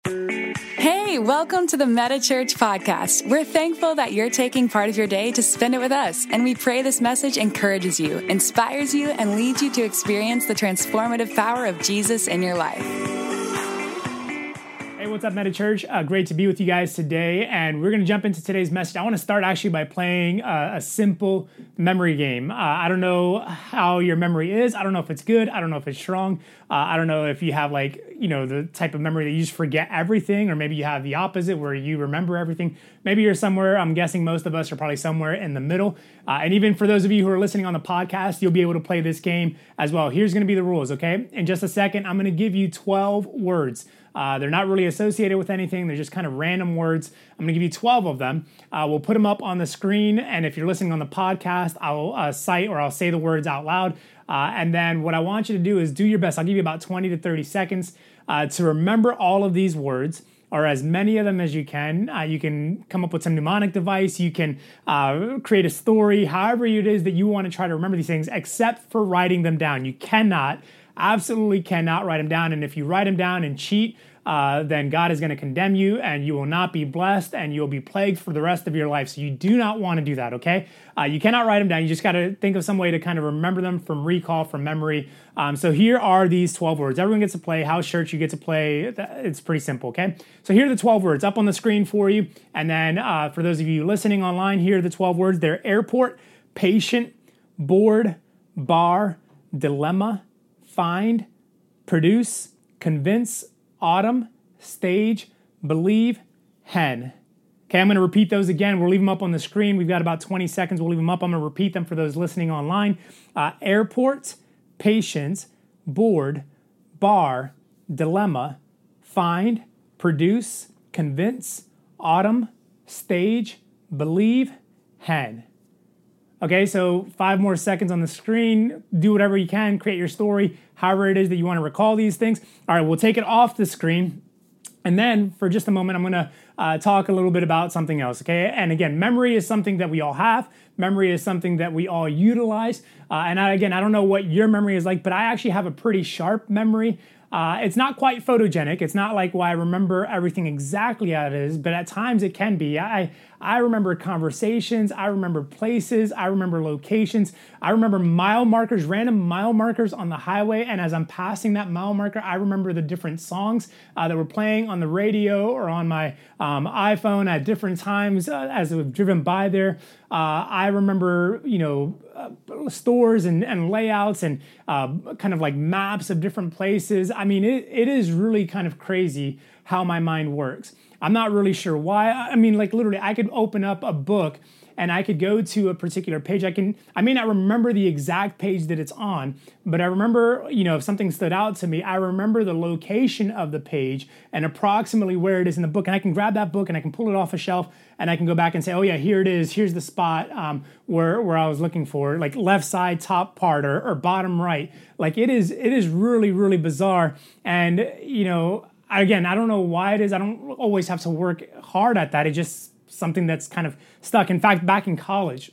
Hey, welcome to the Meta Church podcast. We're thankful that you're taking part of your day to spend it with us, and we pray this message encourages you, inspires you, and leads you to experience the transformative power of Jesus in your life. Hey, what's up, Meta Church? Great to be with you guys today, and we're going to jump into today's message. I want to start actually by playing a simple memory game. I don't know how your memory is. I don't know if it's good. I don't know if it's strong. I don't know if you have the type of memory that you just forget everything, or maybe you have the opposite where you remember everything. Maybe you're somewhere, I'm guessing most of us are probably somewhere in the middle. And even for those of you who are listening on the podcast, you'll be able to play this game as well. Here's going to be the rules, okay? In just a second, I'm going to give you 12 words. They're not really associated with anything. They're just kind of random words. I'm going to give you 12 of them. We'll put them up on the screen. And if you're listening on the podcast, I'll cite or I'll say the words out loud. And then what I want you to do is do your best. I'll give you about 20 to 30 seconds to remember all of these words, or as many of them as you can. You can come up with some mnemonic device. You can create a story, however it is that you want to try to remember these things, except for writing them down. You absolutely cannot write them down. And if you write them down and cheat, then God is going to condemn you, and you will not be blessed, and you'll be plagued for the rest of your life. So you do not want to do that, okay? You cannot write them down. You just got to think of some way to kind of remember them from recall, from memory. So here are these 12 words. Everyone gets to play. House church, you get to play. It's pretty simple, okay? So here are the 12 words up on the screen for you. And then for those of you listening online, here are the 12 words. They're airport, patient, board, bar, dilemma, find, produce, convince, autumn, stage, believe, hen. Okay, I'm going to repeat those again. We'll leave them up on the screen. We've got about 20 seconds. We'll leave them up. I'm going to repeat them for those listening online. Airport, patience, board, bar, dilemma, find, produce, convince, autumn, stage, believe, hen. Okay, so 5 more seconds on the screen. Do whatever you can. Create your story, however it is that you want to recall these things. All right, we'll take it off the screen. And then for just a moment, I'm going to talk a little bit about something else, okay? And again, memory is something that we all have. Memory is something that we all utilize. I don't know what your memory is like, but I actually have a pretty sharp memory. It's not quite photogenic. It's not like, I remember everything exactly how it is, but at times it can be. I remember conversations. I remember places. I remember locations. I remember mile markers, random mile markers on the highway. And as I'm passing that mile marker, I remember the different songs that were playing on the radio or on my iPhone at different times as we've driven by there. I remember, stores and layouts and kind of like maps of different places. I mean, it is really kind of crazy how my mind works. I'm not really sure why. I mean, literally, I could open up a book and I could go to a particular page. I may not remember the exact page that it's on, but I remember, if something stood out to me, I remember the location of the page and approximately where it is in the book. And I can grab that book and I can pull it off a shelf and I can go back and say, oh yeah, here it is. Here's the spot where I was looking for, like left side, top part or bottom right. It is really, really bizarre. And, again, I don't know why it is. I don't always have to work hard at that. It's just something that's kind of stuck. In fact, back in college,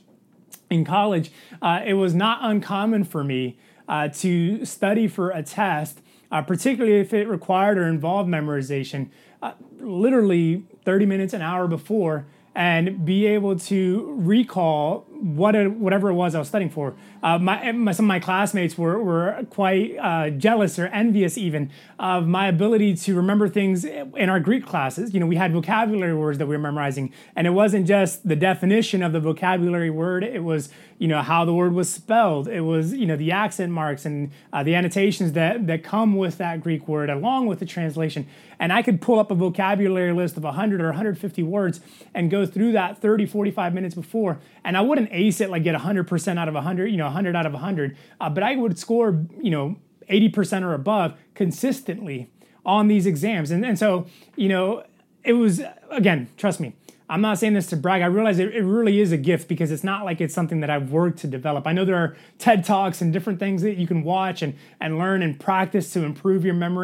it was not uncommon for me to study for a test, particularly if it required or involved memorization, literally 30 minutes, an hour before, and be able to recall whatever it was I was studying for. Some of my classmates were quite jealous or envious even of my ability to remember things in our Greek classes. We had vocabulary words that we were memorizing, and it wasn't just the definition of the vocabulary word. It was, how the word was spelled. It was, the accent marks and the annotations that come with that Greek word along with the translation. And I could pull up a vocabulary list of 100 or 150 words and go through that 30, 45 minutes before. And I wouldn't ace it, get 100% out of 100, 100 out of 100. But I would score, 80% or above consistently on these exams. And so, it was, again, trust me, I'm not saying this to brag. I realize it really is a gift because it's not like it's something that I've worked to develop. I know there are TED Talks and different things that you can watch and learn and practice to improve your memory.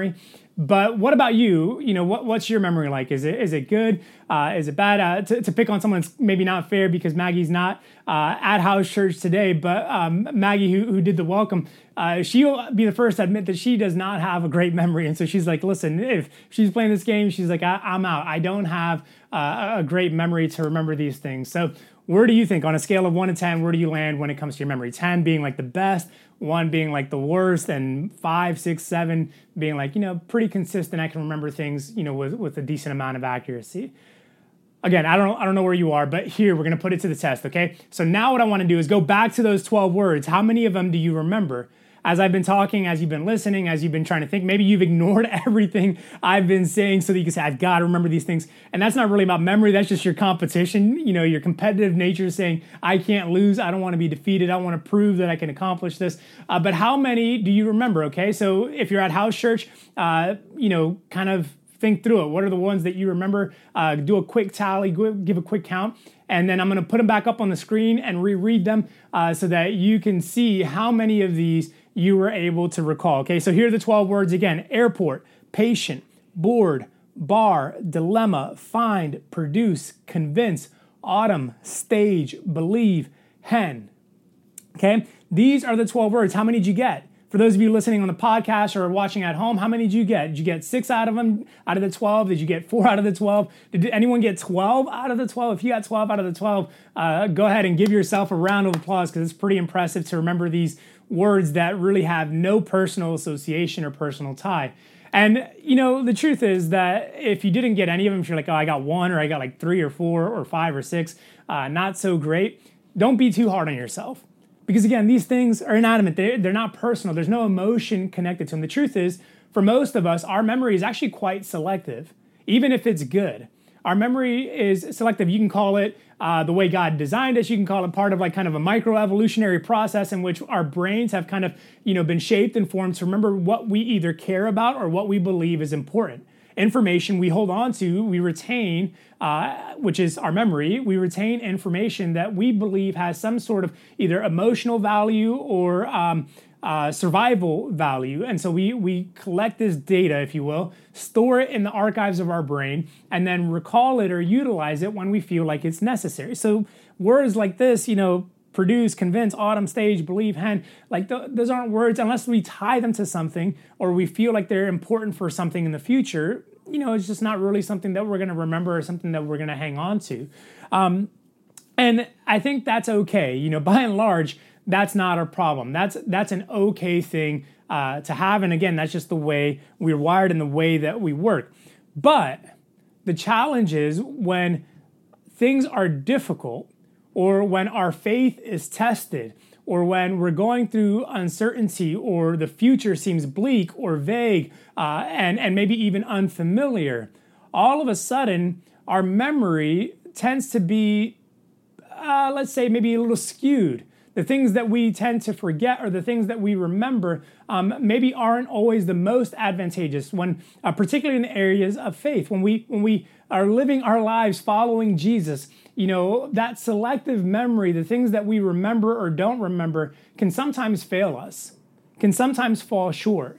But what about you? What's your memory like? Is it good? Is it bad? To pick on someone that's maybe not fair because Maggie's not at house church today, but Maggie, who did the welcome, she'll be the first to admit that she does not have a great memory. And so she's like, listen, if she's playing this game, she's like, I'm out. I don't have a great memory to remember these things. So where do you think, on a scale of 1 to 10, where do you land when it comes to your memory? 10 being like the best, 1 being like the worst, and 5, 6, 7 being like, pretty consistent. I can remember things, with a decent amount of accuracy. Again, I don't know where you are, but here we're going to put it to the test, okay? So now what I want to do is go back to those 12 words. How many of them do you remember? As I've been talking, as you've been listening, as you've been trying to think, maybe you've ignored everything I've been saying so that you can say, I've got to remember these things. And that's not really about memory. That's just your competition, your competitive nature saying, I can't lose. I don't want to be defeated. I want to prove that I can accomplish this. But how many do you remember, okay? So if you're at house church, kind of think through it. What are the ones that you remember? Do a quick tally, give a quick count. And then I'm going to put them back up on the screen and reread them so that you can see how many of these you were able to recall. Okay, so here are the 12 words again: airport, patient, board, bar, dilemma, find, produce, convince, autumn, stage, believe, hen. Okay, these are the 12 words. How many did you get? For those of you listening on the podcast or watching at home, how many did you get? Did you get 6 out of them, out of the 12? Did you get 4 out of the 12? Did anyone get 12 out of the 12? If you got 12 out of the 12, go ahead and give yourself a round of applause, because it's pretty impressive to remember these words that really have no personal association or personal tie. And, the truth is that if you didn't get any of them, if you're like, oh, I got 1, or I got like 3 or 4 or 5 or 6, not so great, don't be too hard on yourself. Because again, these things are inanimate. They're not personal. There's no emotion connected to them. The truth is, for most of us, our memory is actually quite selective, even if it's good. Our memory is selective. You can call it the way God designed us. You can call it part of like kind of a microevolutionary process in which our brains have kind of, been shaped and formed to remember what we either care about or what we believe is important. Information we hold on to, we retain, which is our memory. We retain information that we believe has some sort of either emotional value or survival value. And so we collect this data, if you will, store it in the archives of our brain, and then recall it or utilize it when we feel like it's necessary. So words like this, produce, convince, autumn, stage, believe, hen, like those aren't words unless we tie them to something or we feel like they're important for something in the future. It's just not really something that we're going to remember or something that we're going to hang on to. And I think that's okay. By and large, that's not a problem. That's an okay thing to have. And again, that's just the way we're wired and the way that we work. But the challenge is when things are difficult, or when our faith is tested, or when we're going through uncertainty, or the future seems bleak or vague, and maybe even unfamiliar, all of a sudden, our memory tends to be, let's say, maybe a little skewed. The things that we tend to forget or the things that we remember maybe aren't always the most advantageous, when, particularly in the areas of faith. When we are living our lives following Jesus, that selective memory, the things that we remember or don't remember, can sometimes fail us, can sometimes fall short.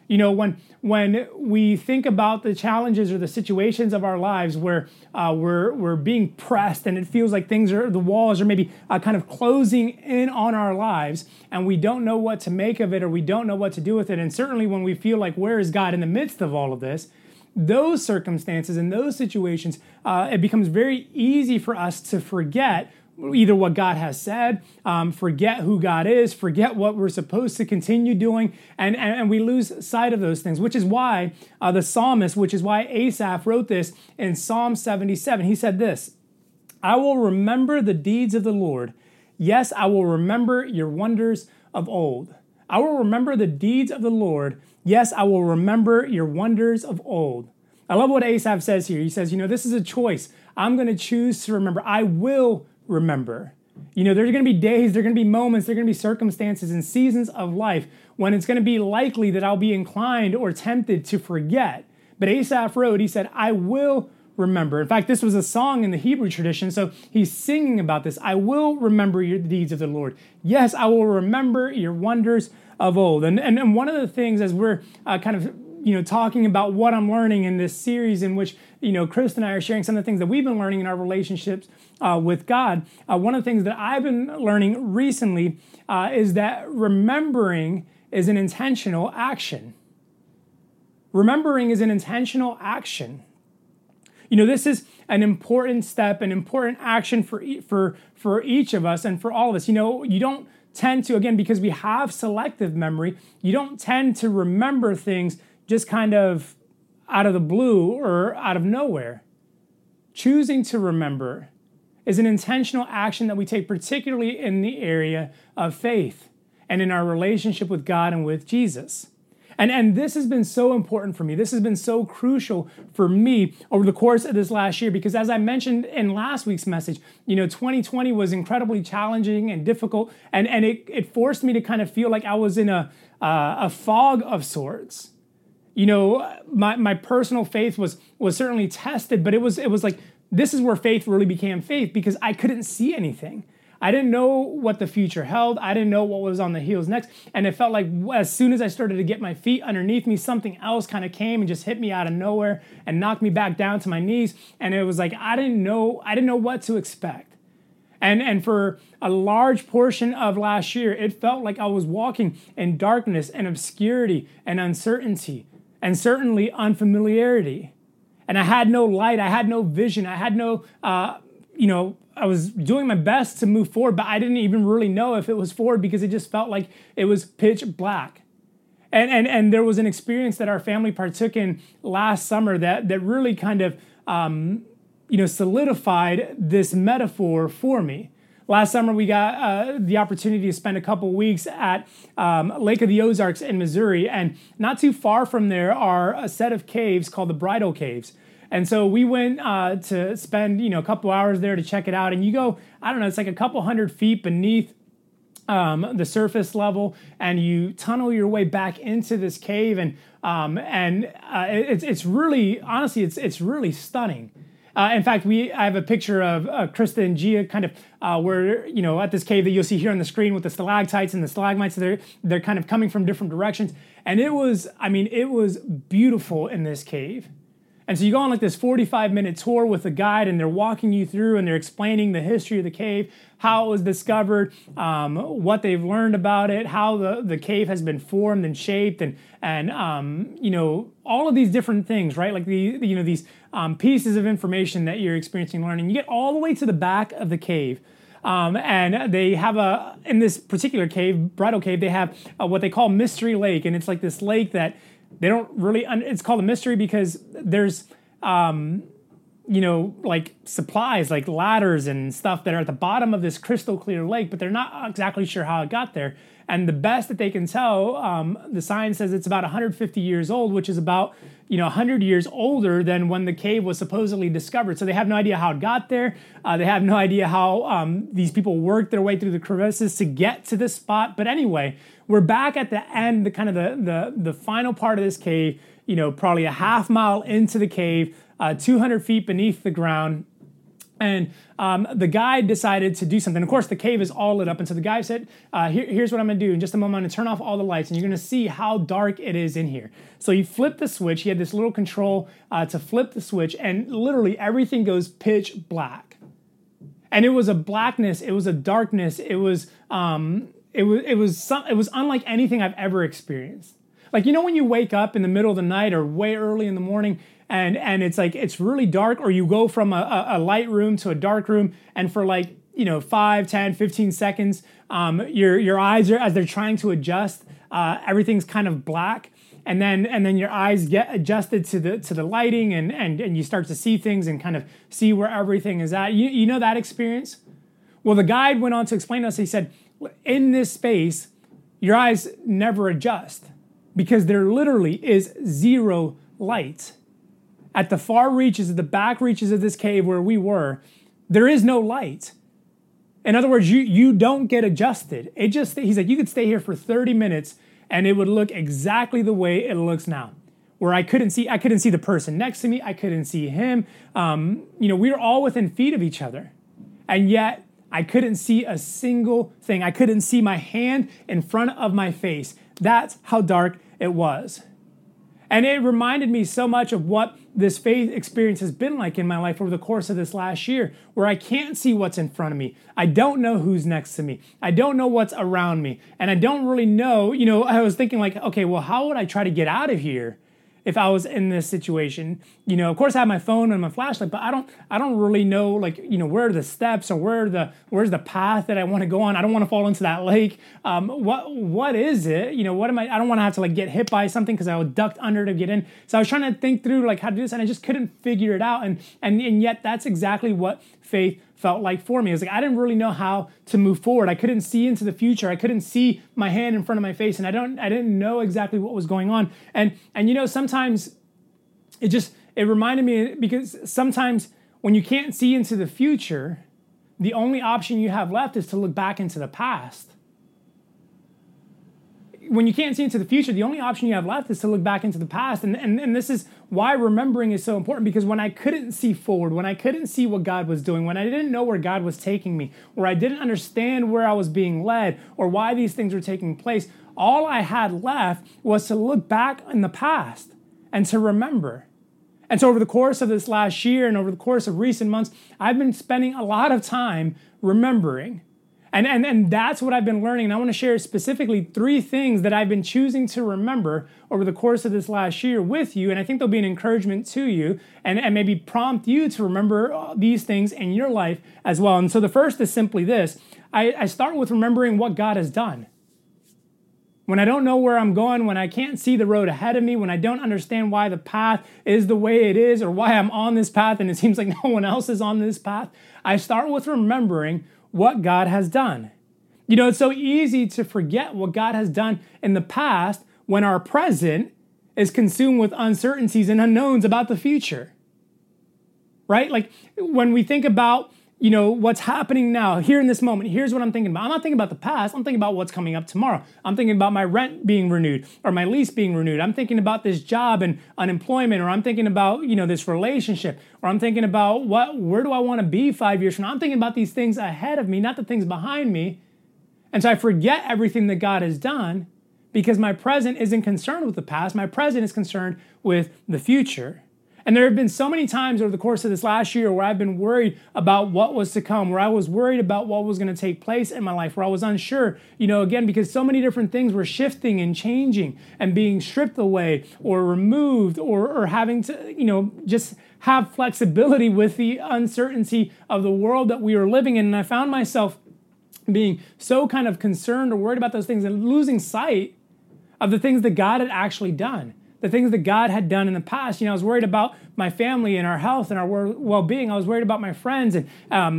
When we think about the challenges or the situations of our lives where we're being pressed and it feels like the walls are maybe kind of closing in on our lives, and we don't know what to make of it or we don't know what to do with it. And certainly when we feel like, where is God in the midst of all of this? Those circumstances and those situations, it becomes very easy for us to forget either what God has said, forget who God is, forget what we're supposed to continue doing, and we lose sight of those things, which is why the psalmist, which is why Asaph wrote this in Psalm 77. He said this: I will remember the deeds of the Lord. Yes, I will remember your wonders of old. I will remember the deeds of the Lord. Yes, I will remember your wonders of old. I love what Asaph says here. He says, this is a choice. I'm going to choose to remember. I will remember. There's going to be days, there are going to be moments, there are going to be circumstances and seasons of life when it's going to be likely that I'll be inclined or tempted to forget. But Asaph wrote, he said, I will remember. In fact, this was a song in the Hebrew tradition, so he's singing about this. I will remember the deeds of the Lord. Yes, I will remember your wonders of old. And one of the things, as we're kind of talking about what I'm learning in this series in which, Chris and I are sharing some of the things that we've been learning in our relationships with God. One of the things that I've been learning recently is that remembering is an intentional action. Remembering is an intentional action. This is an important step, an important action for each of us and for all of us. You don't tend to, again, because we have selective memory, you don't tend to remember things just kind of out of the blue or out of nowhere. Choosing to remember is an intentional action that we take, particularly in the area of faith and in our relationship with God and with Jesus. And this has been so important for me. This has been so crucial for me over the course of this last year because, as I mentioned in last week's message, 2020 was incredibly challenging and difficult, and it forced me to kind of feel like I was in a fog of sorts. My personal faith was certainly tested, but it was like this is where faith really became faith because I couldn't see anything. I didn't know what the future held. I didn't know what was on the heels next. And it felt like as soon as I started to get my feet underneath me, something else kind of came and just hit me out of nowhere and knocked me back down to my knees. And it was like, I didn't know what to expect. And for a large portion of last year, it felt like I was walking in darkness and obscurity and uncertainty and certainly unfamiliarity. And I had no light. I had no vision. I had no, I was doing my best to move forward, but I didn't even really know if it was forward because it just felt like it was pitch black. And there was an experience that our family partook in last summer that really kind of, solidified this metaphor for me. Last summer, we got the opportunity to spend a couple weeks at Lake of the Ozarks in Missouri. And not too far from there are a set of caves called the Bridal Caves. And so we went to spend, a couple hours there to check it out. And you go, it's like a couple 100 feet beneath the surface level, and you tunnel your way back into this cave. And it's really, honestly, it's really stunning. In fact, I have a picture of Krista and Gia kind of where, at this cave that you'll see here on the screen with the stalactites and the stalagmites. They're kind of coming from different directions. And it was beautiful in this cave. And so you go on like this 45-minute tour with a guide, and they're walking you through, and they're explaining the history of the cave, how it was discovered, what they've learned about it, how the cave has been formed and shaped, and all of these different things, right? Like these pieces of information that you're experiencing, learning. You get all the way to the back of the cave. And they have in this particular cave, Bridal Cave, they have what they call Mystery Lake, and it's like this lake that they don't really, it's called a mystery because there's, like supplies, like ladders and stuff that are at the bottom of this crystal clear lake, but they're not exactly sure how it got there. And the best that they can tell, the science says it's about 150 years old, which is about, 100 years older than when the cave was supposedly discovered. So they have no idea how it got there. They have no idea how these people worked their way through the crevices to get to this spot. But anyway, we're back at the end, the final part of this cave, probably a half mile into the cave, 200 feet beneath the ground. And the guide decided to do something. Of course, the cave is all lit up. And so the guy said, here's what I'm going to do. In just a moment, I'm going to turn off all the lights, and you're going to see how dark it is in here. So he flipped the switch. He had this little control to flip the switch, and literally everything goes pitch black. And it was a blackness. It was a darkness. It was unlike anything I've ever experienced. Like, when you wake up in the middle of the night or way early in the morning, and it's like it's really dark, or you go from a light room to a dark room, and for 5, 10, 15 seconds, your eyes are, as they're trying to adjust, everything's kind of black, and then your eyes get adjusted to the lighting, and you start to see things and kind of see where everything is at. You know that experience? Well, the guide went on to explain to us. He said, in this space, your eyes never adjust because there literally is zero light. At the far reaches, at the back reaches of this cave where we were, there is no light. In other words, you don't get adjusted. He's like, you could stay here for 30 minutes and it would look exactly the way it looks now. Where I couldn't see the person next to me. I couldn't see him. We were all within feet of each other. And yet I couldn't see a single thing. I couldn't see my hand in front of my face. That's how dark it was. And it reminded me so much of what this faith experience has been like in my life over the course of this last year, where I can't see what's in front of me. I don't know who's next to me. I don't know what's around me. And I don't really know, I was thinking like, okay, well, how would I try to get out of here if I was in this situation? Of course I have my phone and my flashlight, but I don't really know, where are the steps or where's the path that I want to go on? I don't want to fall into that lake. What is it? What am I don't want to have to get hit by something because I was ducked under to get in. So I was trying to think through how to do this, and I just couldn't figure it out. And yet that's exactly what faith felt like for me. It was I didn't really know how to move forward. I couldn't see into the future. I couldn't see my hand in front of my face, and I didn't know exactly what was going on. And sometimes it reminded me, because sometimes when you can't see into the future, the only option you have left is to look back into the past. When you can't see into the future, the only option you have left is to look back into the past. And this is why remembering is so important, because when I couldn't see forward, when I couldn't see what God was doing, when I didn't know where God was taking me, or I didn't understand where I was being led, or why these things were taking place, all I had left was to look back in the past and to remember. And so over the course of this last year and over the course of recent months, I've been spending a lot of time remembering. And that's what I've been learning. And I want to share specifically 3 things that I've been choosing to remember over the course of this last year with you. And I think they'll be an encouragement to you and maybe prompt you to remember these things in your life as well. And so the first is simply this. I start with remembering what God has done. When I don't know where I'm going, when I can't see the road ahead of me, when I don't understand why the path is the way it is, or why I'm on this path and it seems like no one else is on this path, I start with remembering what God has done. It's so easy to forget what God has done in the past when our present is consumed with uncertainties and unknowns about the future. Right? When we think about what's happening now, here in this moment, here's what I'm thinking about. I'm not thinking about the past. I'm thinking about what's coming up tomorrow. I'm thinking about my rent being renewed or my lease being renewed. I'm thinking about this job and unemployment, or I'm thinking about, this relationship, or I'm thinking about where do I want to be 5 years from now? I'm thinking about these things ahead of me, not the things behind me. And so I forget everything that God has done because my present isn't concerned with the past. My present is concerned with the future. And there have been so many times over the course of this last year where I've been worried about what was to come, where I was worried about what was going to take place in my life, where I was unsure, again, because so many different things were shifting and changing and being stripped away or removed or having to, just have flexibility with the uncertainty of the world that we were living in. And I found myself being so kind of concerned or worried about those things and losing sight of the things that God had actually done. The things that God had done in the past. I was worried about my family and our health and our well-being. I was worried about my friends and,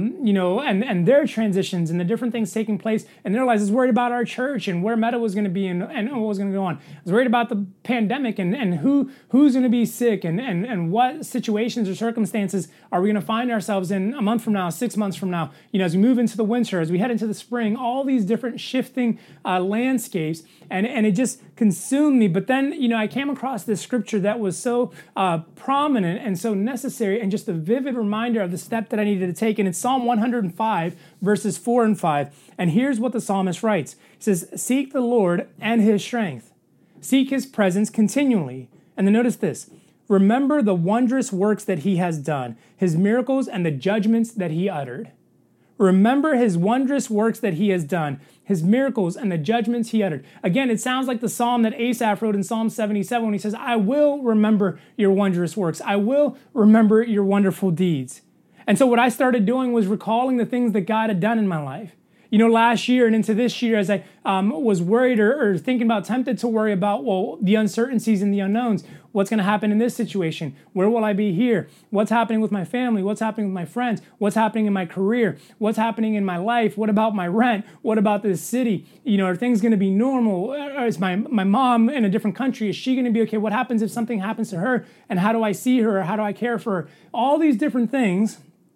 and their transitions and the different things taking place in their lives. I was worried about our church and where Meta was going to be and what was going to go on. I was worried about the pandemic and who's going to be sick and what situations or circumstances are we going to find ourselves in a month from now, 6 months from now, as we move into the winter, as we head into the spring, all these different shifting landscapes. And it just consumed me. But then, I came across this scripture that was so prominent and so necessary and just a vivid reminder of the step that I needed to take. And it's Psalm 105, verses 4 and 5. And here's what the psalmist writes. He says, "Seek the Lord and his strength. Seek his presence continually." And then notice this. "Remember the wondrous works that he has done, his miracles and the judgments that he uttered." Remember his wondrous works that he has done, his miracles and the judgments he uttered. Again, it sounds like the psalm that Asaph wrote in Psalm 77 when he says, "I will remember your wondrous works. I will remember your wonderful deeds." And so what I started doing was recalling the things that God had done in my life. Last year and into this year, as I was worried or thinking about, tempted to worry about, the uncertainties and the unknowns. What's going to happen in this situation? Where will I be here? What's happening with my family? What's happening with my friends? What's happening in my career? What's happening in my life? What about my rent? What about this city? Are things going to be normal? Is my mom in a different country? Is she going to be okay? What happens if something happens to her? And how do I see her? Or how do I care for her? All these different things.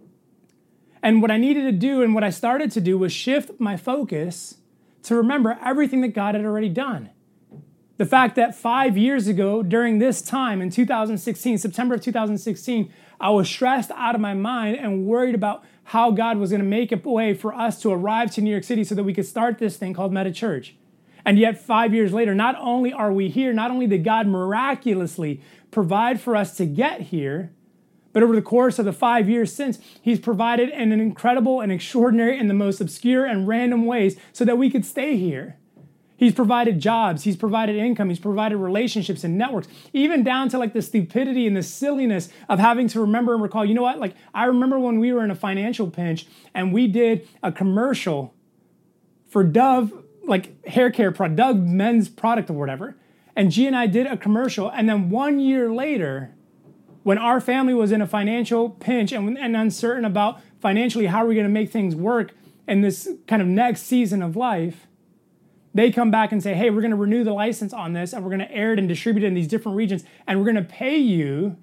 And what I needed to do and what I started to do was shift my focus to remember everything that God had already done. The fact that 5 years ago, during this time in 2016, September of 2016, I was stressed out of my mind and worried about how God was going to make a way for us to arrive to New York City so that we could start this thing called Meta Church. And yet 5 years later, not only are we here, not only did God miraculously provide for us to get here, but over the course of the 5 years since, he's provided in an incredible and extraordinary and the most obscure and random ways so that we could stay here. He's provided jobs, he's provided income, he's provided relationships and networks, even down to like the stupidity and the silliness of having to remember and recall, you know what, like I remember when we were in a financial pinch and we did a commercial for Dove, like hair care product, Dove men's product or whatever. And G and I did a commercial, and then 1 year later, when our family was in a financial pinch and uncertain about financially how are we going to make things work in this kind of next season of life, they come back and say, hey, we're going to renew the license on this and we're going to air it and distribute it in these different regions and we're going to pay you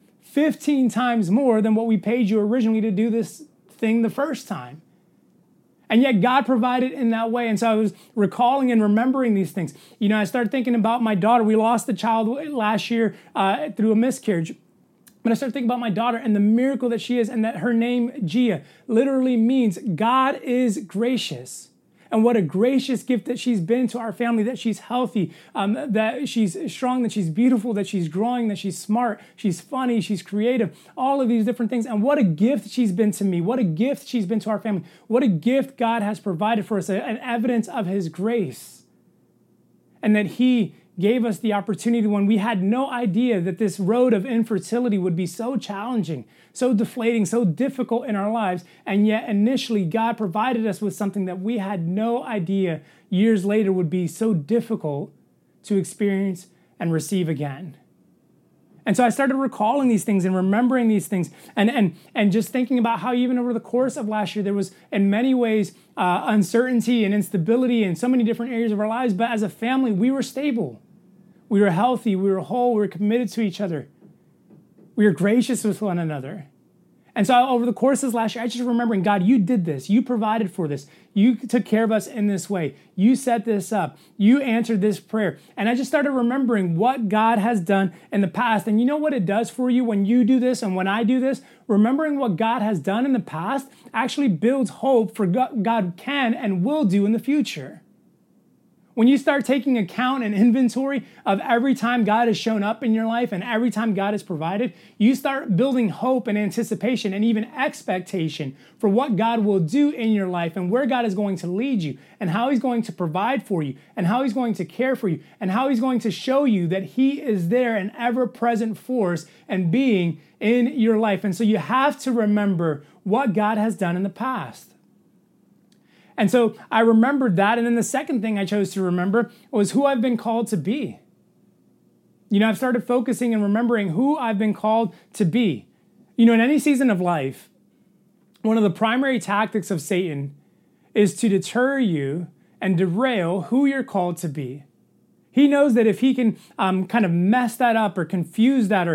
15 times more than what we paid you originally to do this thing the first time. And yet God provided in that way. And so I was recalling and remembering these things. You know, I started thinking about my daughter. We lost a child last year through a miscarriage. But I started thinking about my daughter and the miracle that she is, and that her name, Gia, literally means God is gracious. And what a gracious gift that she's been to our family, that she's healthy, that she's strong, that she's beautiful, that she's growing, that she's smart, she's funny, she's creative, all of these different things. And what a gift she's been to me. What a gift she's been to our family. What a gift God has provided for us, an evidence of his grace. And that he gave us the opportunity when we had no idea that this road of infertility would be so challenging, so deflating, so difficult in our lives. And yet initially God provided us with something that we had no idea years later would be so difficult to experience and receive again. And so I started recalling these things and remembering these things and just thinking about how even over the course of last year, there was in many ways uncertainty and instability in so many different areas of our lives. But as a family, we were stable. We were healthy, we were whole, we were committed to each other. We were gracious with one another. And so over the course of this last year, I just remembering, God, you did this. You provided for this. You took care of us in this way. You set this up. You answered this prayer. And I just started remembering what God has done in the past. And you know what it does for you when you do this and when I do this? Remembering what God has done in the past actually builds hope for what God can and will do in the future. When you start taking account and inventory of every time God has shown up in your life and every time God has provided, you start building hope and anticipation and even expectation for what God will do in your life and where God is going to lead you and how he's going to provide for you and how he's going to care for you and how he's going to show you that he is there, an ever-present force and being in your life. And so you have to remember what God has done in the past. And so I remembered that. And then the second thing I chose to remember was who I've been called to be. You know, I've started focusing and remembering who I've been called to be. You know, in any season of life, one of the primary tactics of Satan is to deter you and derail who you're called to be. He knows that if he can kind of mess that up or confuse that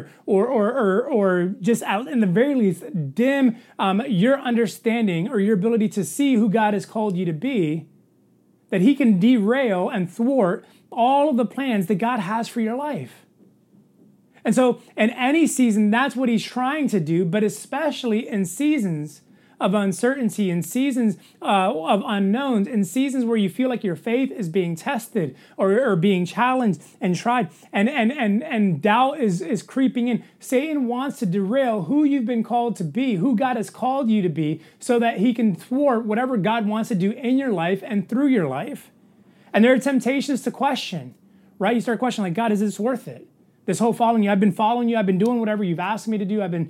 or just out in the very least dim your understanding or your ability to see who God has called you to be, that he can derail and thwart all of the plans that God has for your life. And so in any season, that's what he's trying to do, but especially in seasons of uncertainty, in seasons of unknowns, in seasons where you feel like your faith is being tested or being challenged and tried, and doubt is creeping in. Satan wants to derail who you've been called to be, who God has called you to be, so that he can thwart whatever God wants to do in your life and through your life. And there are temptations to question, right? You start questioning, like, God, is this worth it? This whole following you, I've been following you. I've been doing whatever you've asked me to do. I've been,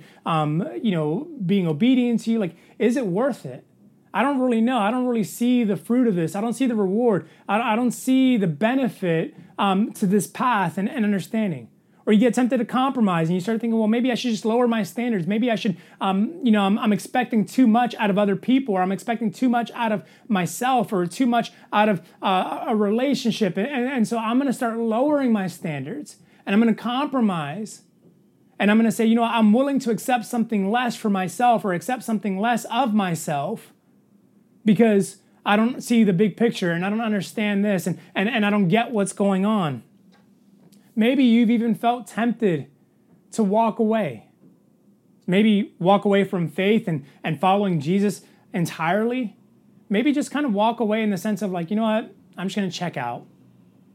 being obedient to you. Like, is it worth it? I don't really know. I don't really see the fruit of this. I don't see the reward. I don't see the benefit to this path and understanding. Or you get tempted to compromise and you start thinking, well, maybe I should just lower my standards. Maybe I should, I'm expecting too much out of other people, or I'm expecting too much out of myself, or too much out of a relationship. And so I'm going to start lowering my standards. And I'm going to compromise, and I'm going to say, you know, I'm willing to accept something less for myself or accept something less of myself because I don't see the big picture and I don't understand this and I don't get what's going on. Maybe you've even felt tempted to walk away. Maybe walk away from faith and following Jesus entirely. Maybe just kind of walk away in the sense of like, you know what, I'm just going to check out.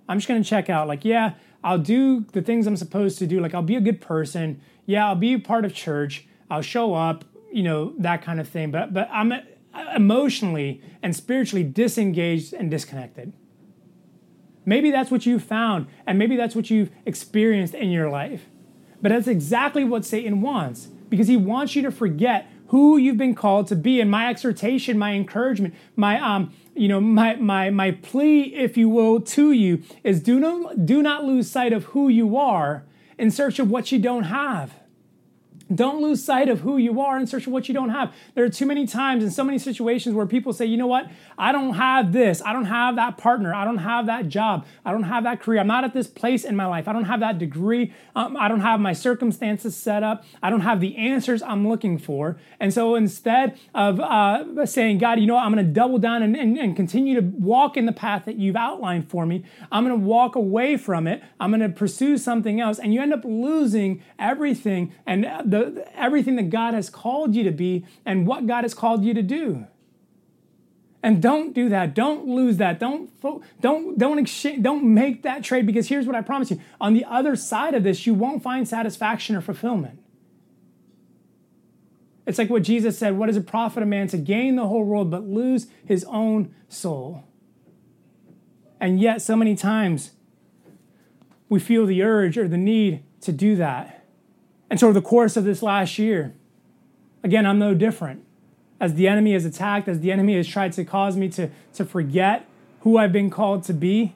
I'm just going to check out. Like, yeah, I'll do the things I'm supposed to do. Like, I'll be a good person. Yeah, I'll be a part of church. I'll show up, that kind of thing. But I'm emotionally and spiritually disengaged and disconnected. Maybe that's what you've found, and maybe that's what you've experienced in your life. But that's exactly what Satan wants, because he wants you to forget who you've been called to be. And my exhortation, my encouragement, my plea, if you will, to you is do not lose sight of who you are in search of what you don't have. Don't lose sight of who you are in search of what you don't have. There are too many times in so many situations where people say, you know what? I don't have this. I don't have that partner. I don't have that job. I don't have that career. I'm not at this place in my life. I don't have that degree. I don't have my circumstances set up. I don't have the answers I'm looking for. And so instead of saying, God, I'm going to double down and continue to walk in the path that you've outlined for me, I'm going to walk away from it. I'm going to pursue something else. And you end up losing everything and everything that God has called you to be and what God has called you to do. And don't do that. Don't lose that. Don't make that trade, because here's what I promise you. On the other side of this, you won't find satisfaction or fulfillment. It's like what Jesus said, what does it profit a man to gain the whole world but lose his own soul? And yet so many times we feel the urge or the need to do that. And so over the course of this last year, again, I'm no different. As the enemy has attacked, as the enemy has tried to cause me to forget who I've been called to be,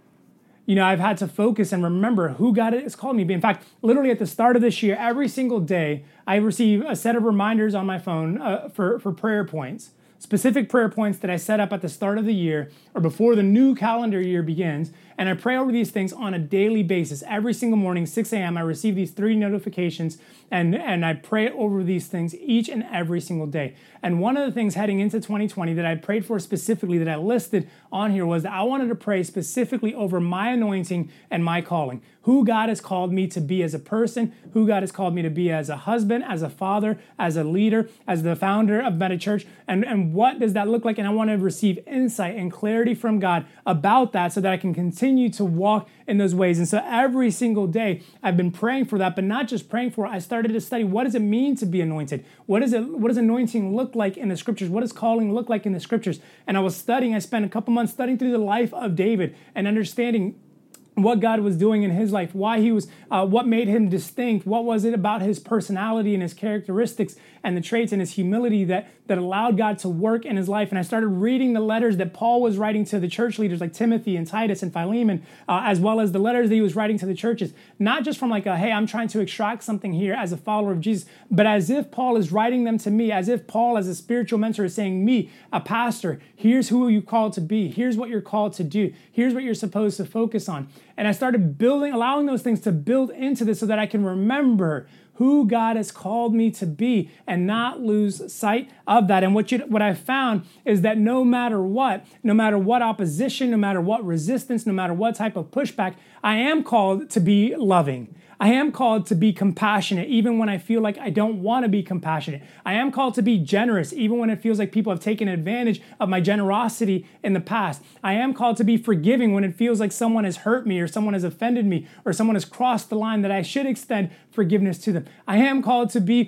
I've had to focus and remember who God has called me to be. In fact, literally at the start of this year, every single day, I receive a set of reminders on my phone for prayer points. Specific prayer points that I set up at the start of the year or before the new calendar year begins. And I pray over these things on a daily basis. Every single morning, 6 a.m., I receive these 3 notifications and I pray over these things each and every single day. And one of the things heading into 2020 that I prayed for specifically, that I listed on here, was that I wanted to pray specifically over my anointing and my calling. Who God has called me to be as a person, who God has called me to be as a husband, as a father, as a leader, as the founder of Meta Church, and what does that look like? And I want to receive insight and clarity from God about that so that I can continue to walk in those ways. And so every single day I've been praying for that, but not just praying for it. I started to study, what does it mean to be anointed? What does anointing look like in the scriptures? What does calling look like in the scriptures? And I spent a couple months studying through the life of David and understanding what God was doing in his life, why he was, what made him distinct, what was it about his personality and his characteristics and the traits and his humility that allowed God to work in his life. And I started reading the letters that Paul was writing to the church leaders like Timothy and Titus and Philemon, as well as the letters that he was writing to the churches, not just from like hey, I'm trying to extract something here as a follower of Jesus, but as if Paul is writing them to me, as if Paul as a spiritual mentor is saying, me, a pastor, here's who you're called to be. Here's what you're called to do. Here's what you're supposed to focus on. And I started allowing those things to build into this so that I can remember who God has called me to be and not lose sight of that. And what I found is that no matter what opposition, no matter what resistance, no matter what type of pushback, I am called to be loving. I am called to be compassionate, even when I feel like I don't want to be compassionate. I am called to be generous, even when it feels like people have taken advantage of my generosity in the past. I am called to be forgiving when it feels like someone has hurt me or someone has offended me or someone has crossed the line that I should extend forgiveness to them. I am called to be,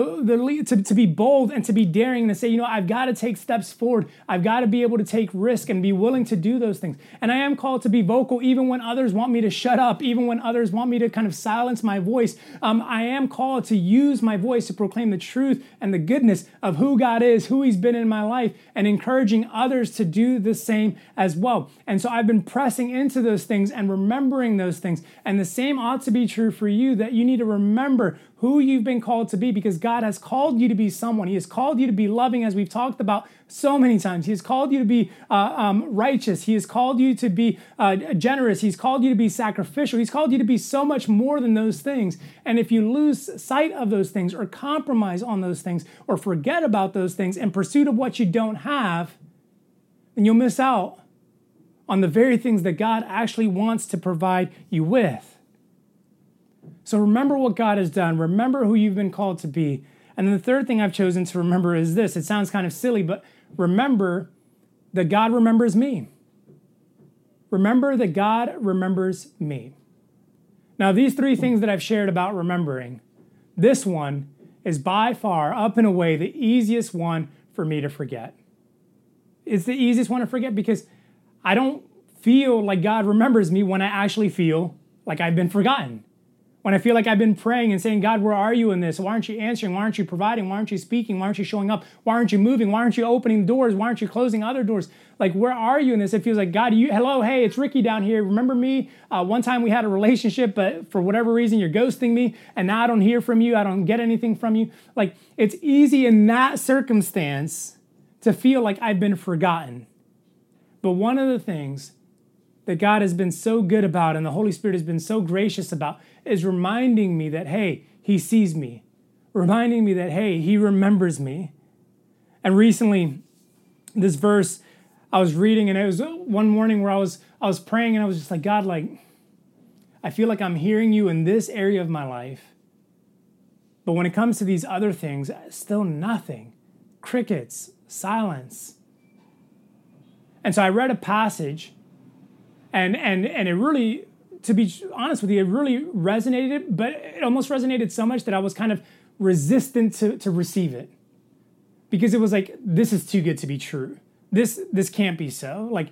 to be bold and to be daring and to say, I've got to take steps forward. I've got to be able to take risk and be willing to do those things. And I am called to be vocal even when others want me to shut up, even when others want me to kind of silence my voice. I am called to use my voice to proclaim the truth and the goodness of who God is, who he's been in my life, and encouraging others to do the same as well. And so I've been pressing into those things and remembering those things. And the same ought to be true for you, that you need to remember who you've been called to be, because God has called you to be someone. He has called you to be loving, as we've talked about so many times. He has called you to be righteous. He has called you to be generous. He's called you to be sacrificial. He's called you to be so much more than those things. And if you lose sight of those things or compromise on those things or forget about those things in pursuit of what you don't have, then you'll miss out on the very things that God actually wants to provide you with. So remember what God has done. Remember who you've been called to be. And then the third thing I've chosen to remember is this. It sounds kind of silly, but remember that God remembers me. remember that God remembers me. Now, these three things that I've shared about remembering, this one is by far, up and away, the easiest one for me to forget. It's the easiest one to forget because I don't feel like God remembers me when I actually feel like I've been forgotten. When I feel like I've been praying and saying, God, where are you in this? Why aren't you answering? Why aren't you providing? Why aren't you speaking? Why aren't you showing up? Why aren't you moving? Why aren't you opening doors? Why aren't you closing other doors? Like, where are you in this? It feels like, God, hello, hey, it's Ricky down here. Remember me? One time we had a relationship, but for whatever reason, you're ghosting me. And now I don't hear from you. I don't get anything from you. Like, it's easy in that circumstance to feel like I've been forgotten. But one of the things that God has been so good about and the Holy Spirit has been so gracious about is reminding me that, hey, he sees me. Reminding me that, hey, he remembers me. And recently, this verse I was reading, and it was one morning where I was praying, and I was just like, God, like, I feel like I'm hearing you in this area of my life. But when it comes to these other things, still nothing. Crickets, silence. And so I read a passage, and it really, to be honest with you, it really resonated, but it almost resonated so much that I was kind of resistant to receive it. Because it was like, this is too good to be true. This can't be so. Like,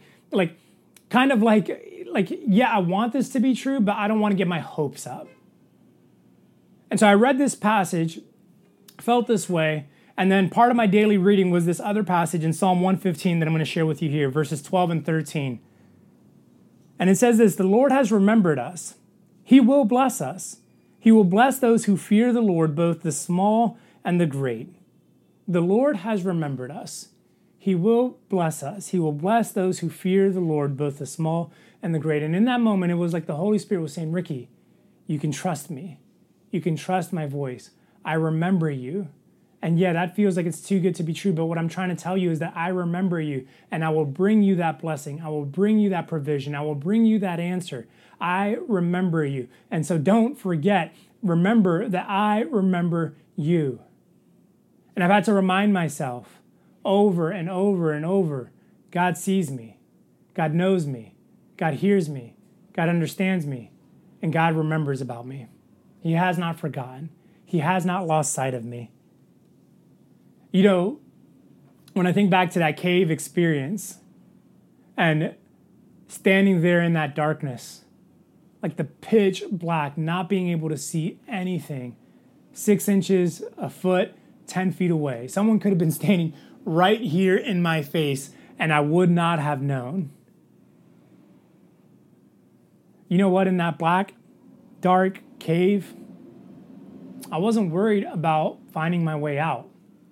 yeah, I want this to be true, but I don't want to get my hopes up. And so I read this passage, felt this way, and then part of my daily reading was this other passage in Psalm 115 that I'm going to share with you here, verses 12 and 13. And it says this, the Lord has remembered us. He will bless us. He will bless those who fear the Lord, both the small and the great. The Lord has remembered us. He will bless us. He will bless those who fear the Lord, both the small and the great. And in that moment, it was like the Holy Spirit was saying, Ricky, you can trust me. You can trust my voice. I remember you. And yeah, that feels like it's too good to be true. But what I'm trying to tell you is that I remember you, and I will bring you that blessing. I will bring you that provision. I will bring you that answer. I remember you. And so don't forget, remember that I remember you. And I've had to remind myself over and over and over, God sees me. God knows me. God hears me. God understands me. And God remembers about me. He has not forgotten. He has not lost sight of me. You know, when I think back to that cave experience and standing there in that darkness, like the pitch black, not being able to see anything, 6 inches, a foot, 10 feet away. Someone could have been standing right here in my face and I would not have known. You know what? In that black, dark cave, I wasn't worried about finding my way out.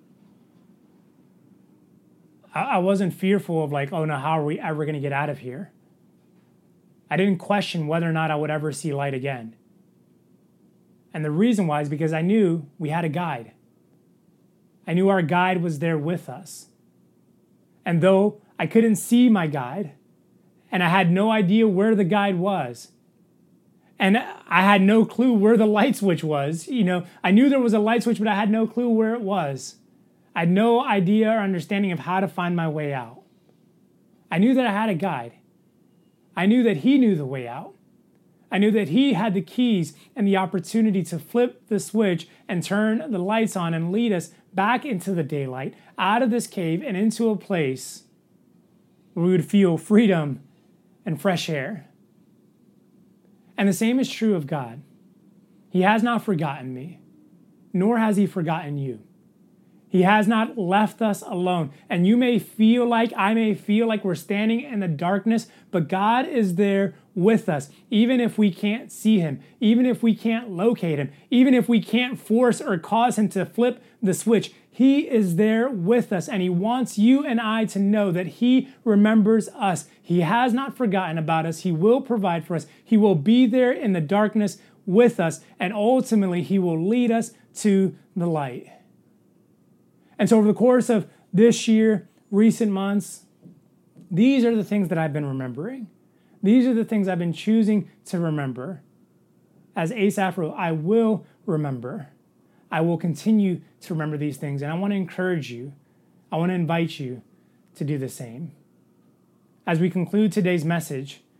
I wasn't fearful of like, oh no, how are we ever going to get out of here? I didn't question whether or not I would ever see light again. And the reason why is because I knew we had a guide. I knew our guide was there with us. And though I couldn't see my guide, and I had no idea where the guide was, and I had no clue where the light switch was, you know, I knew there was a light switch, but I had no clue where it was. I had no idea or understanding of how to find my way out. I knew that I had a guide. I knew that he knew the way out. I knew that he had the keys and the opportunity to flip the switch and turn the lights on and lead us back into the daylight, out of this cave and into a place where we would feel freedom and fresh air. And the same is true of God. He has not forgotten me, nor has he forgotten you. He has not left us alone. And you may feel like, I may feel like we're standing in the darkness, but God is there with us. Even if we can't see him, even if we can't locate him, even if we can't force or cause him to flip the switch, he is there with us. And he wants you and I to know that he remembers us. He has not forgotten about us. He will provide for us. He will be there in the darkness with us. And ultimately, he will lead us to the light. And so over the course of this year, recent months, these are the things that I've been remembering. These are the things I've been choosing to remember. As Asaph wrote, I will remember. I will continue to remember these things. And I want to encourage you. I want to invite you to do the same. As we conclude today's message,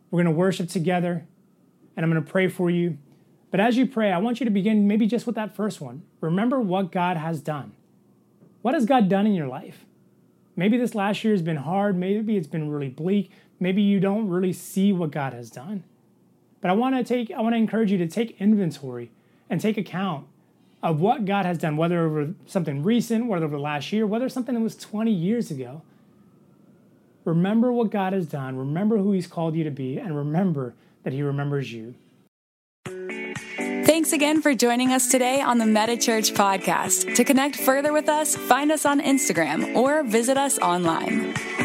We're going to worship together, and I'm going to pray for you. But as you pray, I want you to begin maybe just with that first one. Remember what God has done. What has God done in your life? Maybe this last year has been hard. Maybe it's been really bleak. Maybe you don't really see what God has done. But I want to encourage you to take inventory and take account of what God has done, whether over something recent, whether over last year, whether something that was 20 years ago. Remember what God has done. Remember who He's called you to be, and remember that He remembers you. Thanks again for joining us today on the Meta Church podcast. To connect further with us, find us on Instagram or visit us online.